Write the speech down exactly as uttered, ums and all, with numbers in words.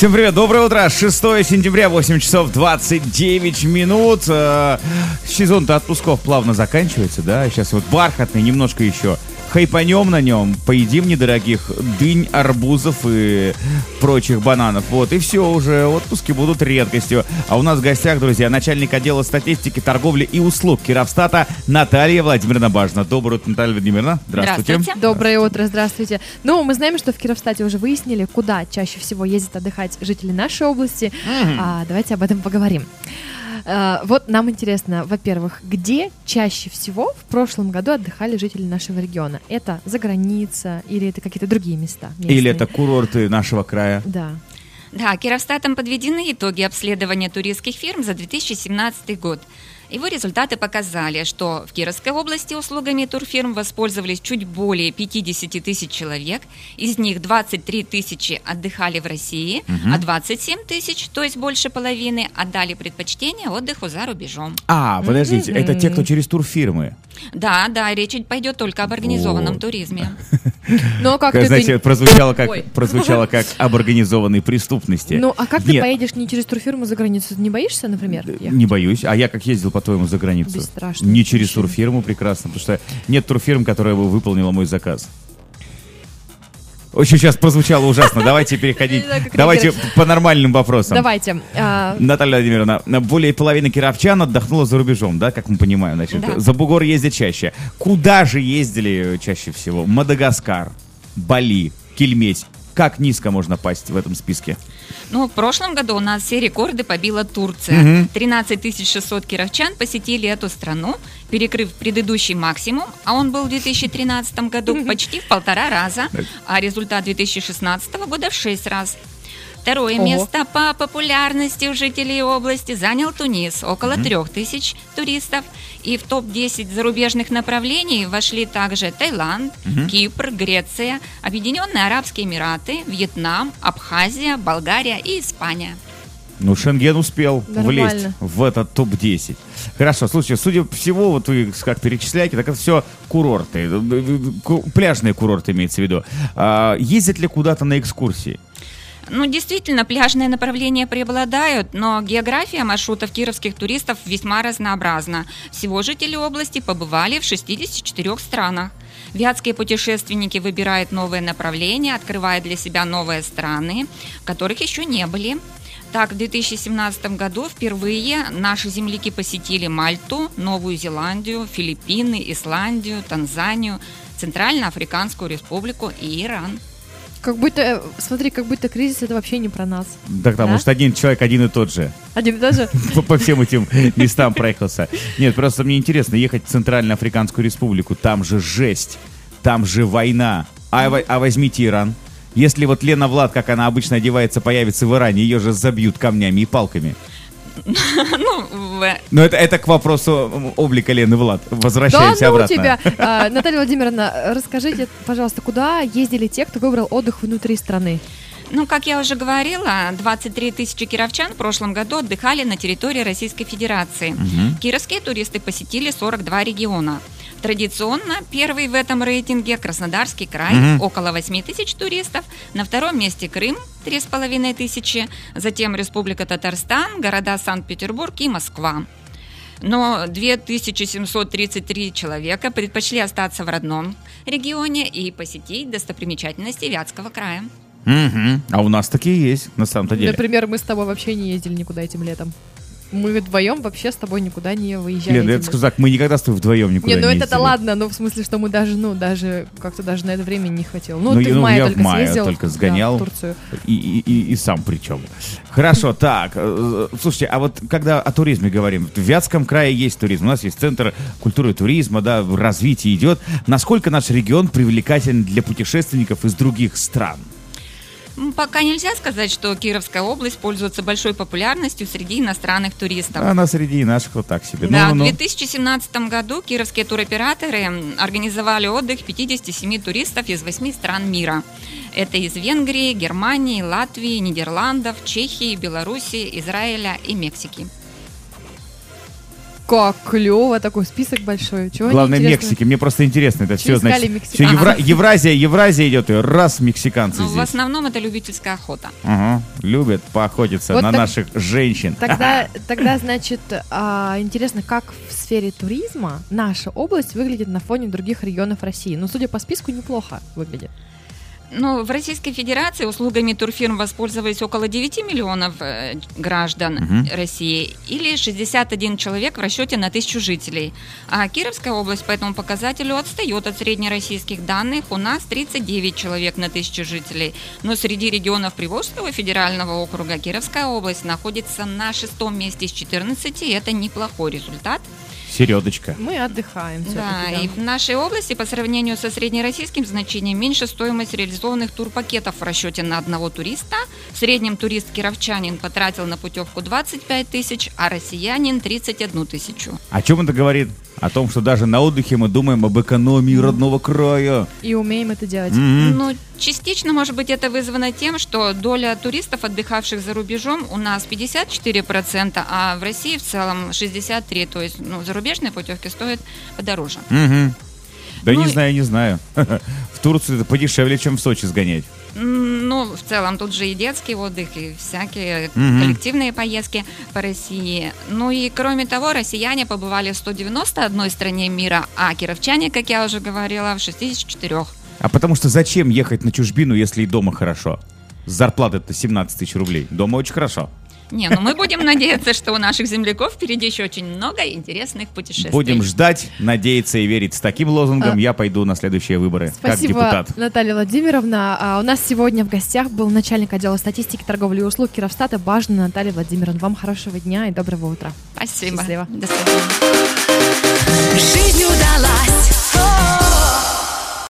Всем привет, доброе утро, шестое сентября, восемь часов двадцать девять минут. Сезон-то отпусков плавно заканчивается, да, сейчас вот бархатный, немножко еще хайпанем на нем, поедим недорогих дынь, арбузов и прочих бананов, вот, и все, уже отпуски будут редкостью. А у нас в гостях, друзья, начальник отдела статистики, торговли и услуг Кировстата Наталья Владимировна Бажина. Доброе утро, Наталья Владимировна. Здравствуйте. Здравствуйте. Доброе утро, здравствуйте. Ну, мы знаем, что в Кировстате уже выяснили, куда чаще всего ездят отдыхать жители нашей области. Mm-hmm. А, давайте об этом поговорим. Uh, вот нам интересно, во-первых, где чаще всего в прошлом году отдыхали жители нашего региона? Это за граница или это какие-то другие места местные? Или это курорты нашего края? Да. Да, Кировстатом подведены итоги обследования туристских фирм за две тысячи семнадцатый год. Его результаты показали, что в Кировской области услугами турфирм воспользовались чуть более пятьдесят тысяч человек, из них двадцать три тысячи отдыхали в России, угу. а двадцать семь тысяч, то есть больше половины, отдали предпочтение отдыху за рубежом. А, подождите, mm-hmm. это те, кто через турфирмы? Да, да, речь пойдет только об организованном туризме. Но как ты... Знаете, прозвучало как, прозвучало как об организованной преступности. Ну, а как ты поедешь не через турфирму за границу? Ты не боишься, например? Не боюсь. А я как ездил, по-твоему, за границу? Бесстрашно. Не через турфирму, прекрасно, потому что нет турфирм, которая бы выполнила мой заказ. Очень сейчас прозвучало ужасно. Давайте переходить. Давайте по нормальным вопросам. Давайте. Наталья Владимировна, более половины кировчан отдохнуло за рубежом, да, как мы понимаем. Значит, да. За бугор ездят чаще. Куда же ездили чаще всего? Мадагаскар, Бали, Кельмесь. Как низко можно пасть в этом списке? Ну, в прошлом году у нас все рекорды побила Турция. тринадцать тысяч шестьсот кировчан посетили эту страну, перекрыв предыдущий максимум, а он был в две тысячи тринадцатом году почти в полтора раза, а результат две тысячи шестнадцатого года в шесть раз. Второе Ого. место по популярности у жителей области занял Тунис, около mm-hmm. трех тысяч туристов. И в топ десять зарубежных направлений вошли также Таиланд, mm-hmm. Кипр, Греция, Объединенные Арабские Эмираты, Вьетнам, Абхазия, Болгария и Испания. Ну, Шенген успел Нормально. влезть в этот топ десять. Хорошо, слушайте, судя по всему, вот вы как перечисляете, так это все курорты, пляжные курорты имеется в виду. А, ездят ли куда-то на экскурсии? Ну, действительно, пляжные направления преобладают, но география маршрутов кировских туристов весьма разнообразна. Всего жители области побывали в шестидесяти четырёх странах. Вятские путешественники выбирают новые направления, открывая для себя новые страны, в которых еще не были. Так, в две тысячи семнадцатом году впервые наши земляки посетили Мальту, Новую Зеландию, Филиппины, Исландию, Танзанию, Центральноафриканскую Республику и Иран. Как будто, смотри, как будто кризис это вообще не про нас. Да, потому да? что один человек один и тот же. Один и тот же? По всем этим местам проехался. Нет, просто мне интересно, ехать в Центральноафриканскую Республику, там же жесть, там же война. А, а возьмите Иран. Если вот Лена Влад, как она обычно одевается, появится в Иране, ее же забьют камнями и палками. Ну, Но это, это к вопросу облика Лены Влад. Возвращаемся да, ну обратно. тебя. А, Наталья Владимировна, расскажите, пожалуйста, куда ездили те, кто выбрал отдых внутри страны? Ну, как я уже говорила, двадцать три тысячи кировчан в прошлом году отдыхали на территории Российской Федерации. Угу. Кировские туристы посетили сорок два региона. Традиционно первый в этом рейтинге Краснодарский край, угу. около восемь тысяч туристов. На втором месте Крым, три с половиной тысячи. Затем Республика Татарстан, города Санкт-Петербург и Москва. Но две тысячи семьсот тридцать три человека предпочли остаться в родном регионе и посетить достопримечательности Вятского края. Угу. А у нас такие есть, на самом-то деле. Например, мы с тобой вообще не ездили никуда этим летом. Мы вдвоем вообще с тобой никуда не выезжали. Лен, я скажу так, мы никогда с тобой вдвоем никуда не, не, ну ездили. это-то ладно, но в смысле, что мы даже, ну, даже, как-то даже на это время не хватило. Ну, ну ты ну, в мае я только в мае съездил. только сгонял. Да, в Турцию. И, и, и, и сам причем. Хорошо, так, слушайте, а вот когда о туризме говорим, в Вятском крае есть туризм, у нас есть Центр культуры и туризма, да, развитие идет. Насколько наш регион привлекателен для путешественников из других стран? Пока нельзя сказать, что Кировская область пользуется большой популярностью среди иностранных туристов. Она среди наших вот так себе. Да, ну, ну, в две тысячи семнадцатом году кировские туроператоры организовали отдых пятидесяти семи туристов из восьми стран мира. Это из Венгрии, Германии, Латвии, Нидерландов, Чехии, Белоруссии, Израиля и Мексики. Как клево, такой список большой. Чего Главное, неинтересно? Мексики. Мне просто интересно это все, Чего искали значит, Мексики? все Евра- Ага. Евразия, Евразия идет, и раз мексиканцы Ну, в здесь. основном это любительская охота. Ага, любят поохотиться Вот на так- наших женщин. Тогда, тогда, значит, а, интересно, как в сфере туризма наша область выглядит на фоне других регионов России. Ну, судя по списку, неплохо выглядит. Ну, в Российской Федерации услугами турфирм воспользовались около девяти миллионов э, граждан Мгм. России или шестьдесят один человек в расчете на тысячу жителей. А Кировская область по этому показателю отстает от среднероссийских данных. У нас тридцать девять человек на тысячу жителей. Но среди регионов Приволжского федерального округа Кировская область находится на шестом месте из четырнадцати. И это неплохой результат. Середочка. Мы отдыхаем Да, все-таки. и в нашей области по сравнению со среднероссийским значением меньше стоимость реализованных турпакетов в расчете на одного туриста. В среднем турист-кировчанин потратил на путевку двадцать пять тысяч, а россиянин тридцать одну тысячу. О чем это говорит? О том, что даже на отдыхе мы думаем об экономии родного края. И умеем это делать. Мгм. Ну, частично, может быть, это вызвано тем, что доля туристов, отдыхавших за рубежом, у нас пятьдесят четыре процента, а в России в целом шестьдесят три процента. То есть, ну, зарубежные путевки стоят подороже. Мгм. Да Ну не и- знаю, не знаю. В Турцию это подешевле, чем в Сочи сгонять. М, Ну, в целом, тут же и детский отдых, и всякие Мгм. коллективные поездки по России. Ну и, кроме того, россияне побывали в сто девяносто одной стране мира, а кировчане, как я уже говорила, в шестидесяти четырёх. А потому что зачем ехать на чужбину, если и дома хорошо? Зарплата-то семнадцать тысяч рублей. Дома очень хорошо. Не, ну мы будем надеяться, что у наших земляков впереди еще очень много интересных путешествий. Будем ждать, надеяться и верить. С таким лозунгом А- я пойду на следующие выборы. Как Спасибо, депутат. Наталья Владимировна. А у нас сегодня в гостях был начальник отдела статистики, торговли и услуг Кировстата Бажина Наталья Владимировна. Вам хорошего дня и доброго утра. Спасибо. Счастливо. До свидания.